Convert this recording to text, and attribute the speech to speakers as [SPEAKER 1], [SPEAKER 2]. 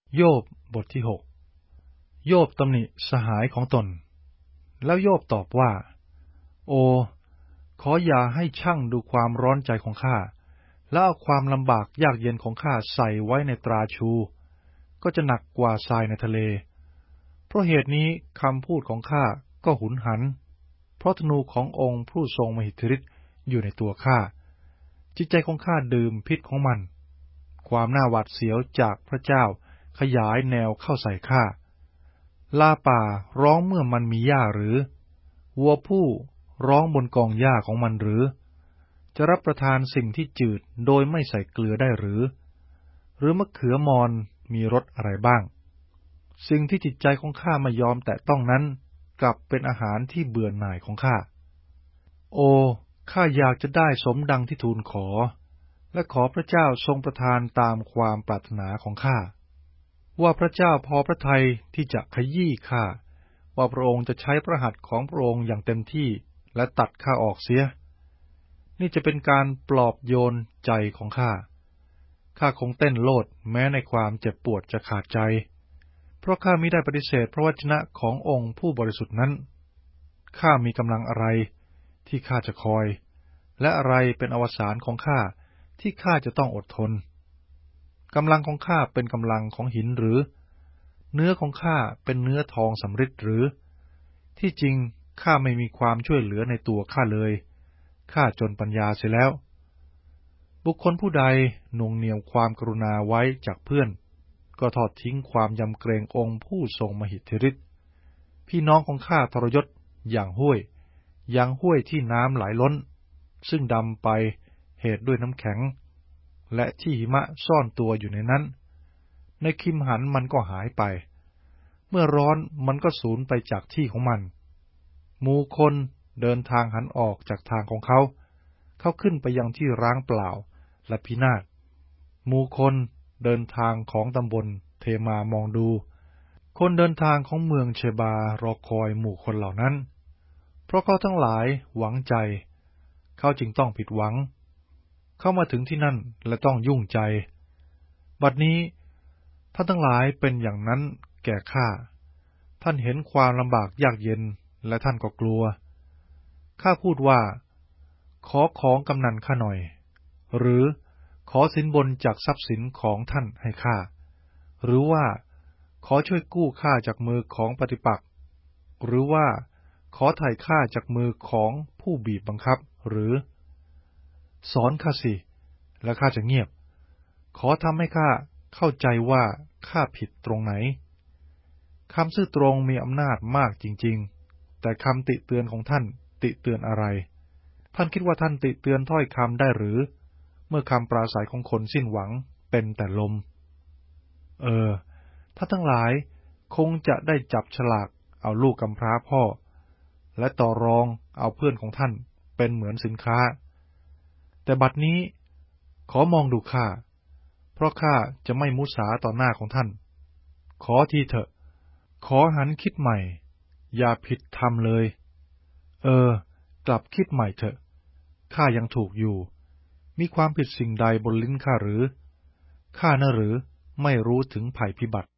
[SPEAKER 1] โยบบทที่6โยบตำหนิสหายของตนแล้วโยบตอบว่าโอขออย่าให้ช่างดูความร้อนใจของข้าแล้วเอาความลำบากยากเย็นของข้าใส่ไว้ในตราชูก็จะหนักกว่าทรายในทะเลเพราะเหตุนี้คำพูดของข้าก็หุนหันเพราะธนูขององค์ผู้ทรงมหิทธิฤทธิ์อยู่ในตัวข้าจิตใจของข้าดื่มพิษของมันความน่าหวาดเสียวจากพระเจ้าขยายแนวเข้าใส่ข้าลาป่าร้องเมื่อมันมีหญ้าหรือวัวผู้ร้องบนกองหญ้าของมันหรือจะรับประทานสิ่งที่จืดโดยไม่ใส่เกลือได้หรือมะเขือมอนมีรสอะไรบ้างสิ่งที่จิตใจของข้าไม่ยอมแตะต้องนั้นกลับเป็นอาหารที่เบื่อหน่ายของข้าโอ้ข้าอยากจะได้สมดังที่ทูลขอและขอพระเจ้าทรงประทานตามความปรารถนาของข้าว่าพระเจ้าพอพระทัยที่จะขยี้ข้าว่าพระองค์จะใช้พระหัตถ์ของพระองค์อย่างเต็มที่และตัดข้าออกเสียนี่จะเป็นการปลอบโยนใจของข้าคงเต้นโลดแม้ในความเจ็บปวดจะขาดใจเพราะข้ามิได้ปฏิเสธพระวจนะขององค์ผู้บริสุทธิ์นั้นข้ามีกำลังอะไรที่ข้าจะคอยและอะไรเป็นอวสานของข้าที่ข้าจะต้องอดทนกำลังของข้าเป็นกำลังของหินหรือเนื้อของข้าเป็นเนื้อทองสำริดหรือที่จริงข้าไม่มีความช่วยเหลือในตัวข้าเลยข้าจนปัญญาเสียแล้วบุคคลผู้ใดหน่วงเหนี่ยวความกรุณาไว้จากเพื่อนก็ทอดทิ้งความยำเกรงองค์ผู้ทรงมหิทธิฤทธิ์พี่น้องของข้าทรยศอย่างห้วยที่น้ำไหลล้นซึ่งดำไปเหตุด้วยน้ำแข็งและที่หิมะซ่อนตัวอยู่ในนั้นในคิมหันมันก็หายไปเมื่อร้อนมันก็สูญไปจากที่ของมันหมู่คนเดินทางหันออกจากทางของเขาขึ้นไปยังที่ร้างเปล่าและพินาศหมู่คนเดินทางของตำบลเทมามองดูคนเดินทางของเมืองเชบารอคอยหมู่คนเหล่านั้นเพราะเขาทั้งหลายหวังใจเขาจึงต้องผิดหวังเข้ามาถึงที่นั่นและต้องยุ่งใจบัดนี้ท่านทั้งหลายเป็นอย่างนั้นแก่ข้าท่านเห็นความลำบากยากเย็นและท่านก็กลัวข้าพูดว่าขอของกำนันข้าหน่อยหรือขอสินบนจากทรัพย์สินของท่านให้ข้าหรือว่าขอช่วยกู้ข้าจากมือของปฏิปักษ์หรือว่าขอไถ่ข้าจากมือของผู้บีบบังคับหรือสอนข้าสิและข้าจะเงียบขอทำให้ข้าเข้าใจว่าข้าผิดตรงไหนคำซื่อตรงมีอำนาจมากจริงๆแต่คำติเตือนของท่านติเตือนอะไรท่านคิดว่าท่านติเตือนถ้อยคำได้หรือเมื่อคำปราศัยของคนสิ้นหวังเป็นแต่ลมท่านทั้งหลายคงจะได้จับฉลากเอาลูกกำพร้าพ่อและต่อรองเอาเพื่อนของท่านเป็นเหมือนสินค้าแต่บัดนี้ขอมองดูข้าเพราะข้าจะไม่มุสาต่อหน้าของท่านขอทีเถอะขอหันคิดใหม่อย่าผิดธรรมเลยกลับคิดใหม่เถอะข้ายังถูกอยู่มีความผิดสิ่งใดบนลิ้นข้าหรือข้าน่ะหรือไม่รู้ถึงภัยพิบัติ